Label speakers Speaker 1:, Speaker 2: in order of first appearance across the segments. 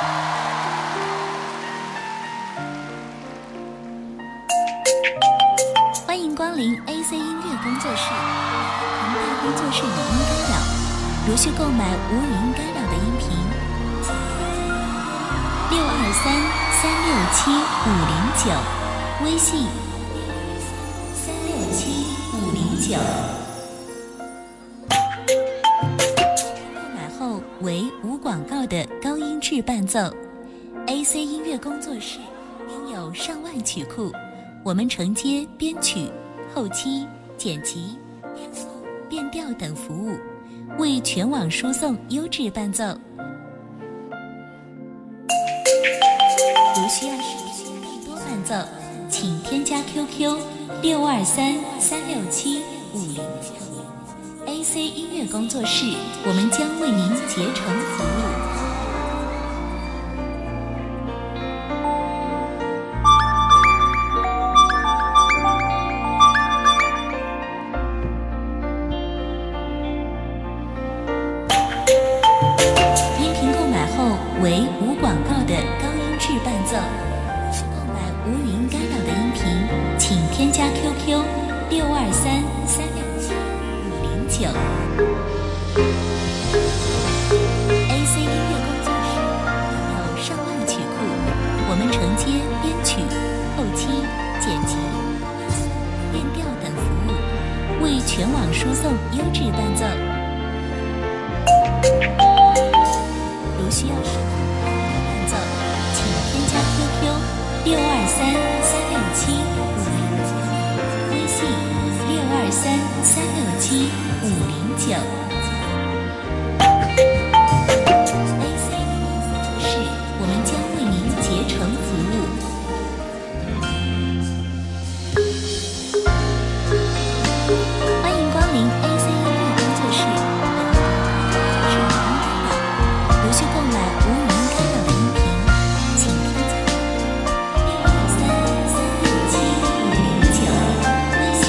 Speaker 1: 欢迎光临 AC 音乐工作室，频道工作室语音干扰。如需购买无语音干扰的音频，623-367-509，微信367-509。购买后为无广告的高音质伴奏。AC 音乐工作室拥有上万曲库。我们承接编曲、后期、剪辑、变速、变调等服务，为全网输送优质伴奏。如需要试听更多伴奏，请添加 QQ 623-367-509。AC 音乐工作室，我们将为您竭诚服务。为无广告的高音质伴奏。需购买无语音干扰的音频，请添加 QQ 623-367-509。AC 音乐工作室拥有上万曲库，我们承接编曲、后期、剪辑、变调等服务，为全网输送优质伴奏。如需要试听伴奏，请添加 QQ 623-367-509，微信623-367-509。AC 音乐工作室，我们将为您竭诚服务。欢迎光临 AC 音乐工作室。如需购买无语音干扰的音频，请添加623-367-509，微信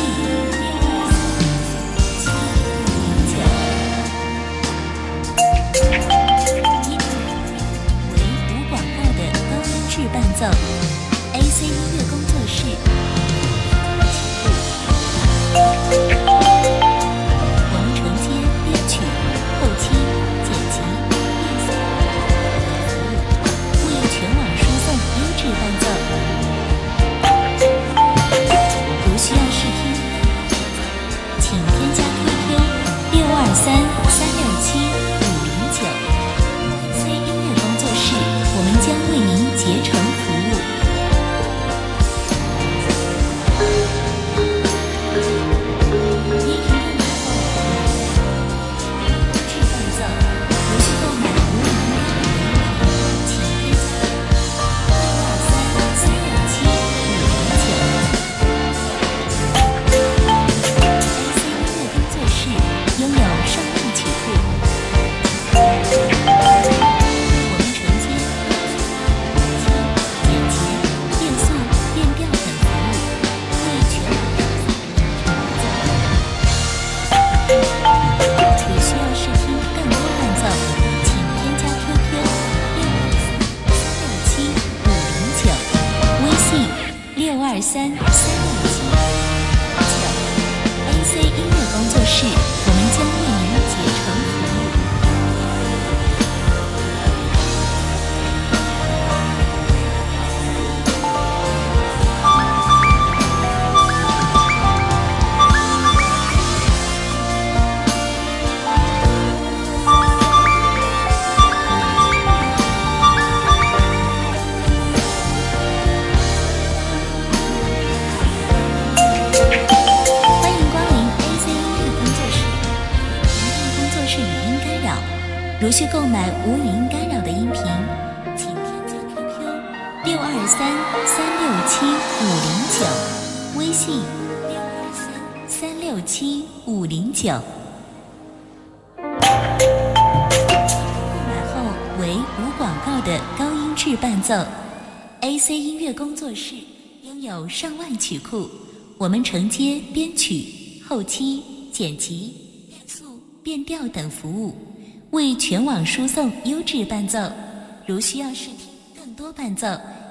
Speaker 1: 623-367-509。为无广告的高音质伴奏。AC 音乐工作室。我们承接编曲、后期、剪辑、为全网输送优质伴奏。如需要试听，请添加 QQ 623-367-509。AC 音乐工作室，我们将为您竭诚服务。623-367-509，AC 音乐工作室，我们将为您竭诚服务。如需购买无语音干扰的音频，请添加 QQ 623-367-509，微信623-367-509。购买后为无广告的高音质伴奏。AC 音乐工作室拥有上万曲库，我们承接编曲、后期、剪辑、变速、变调等服务。为全网输送优质伴奏， 如需要试听更多伴奏，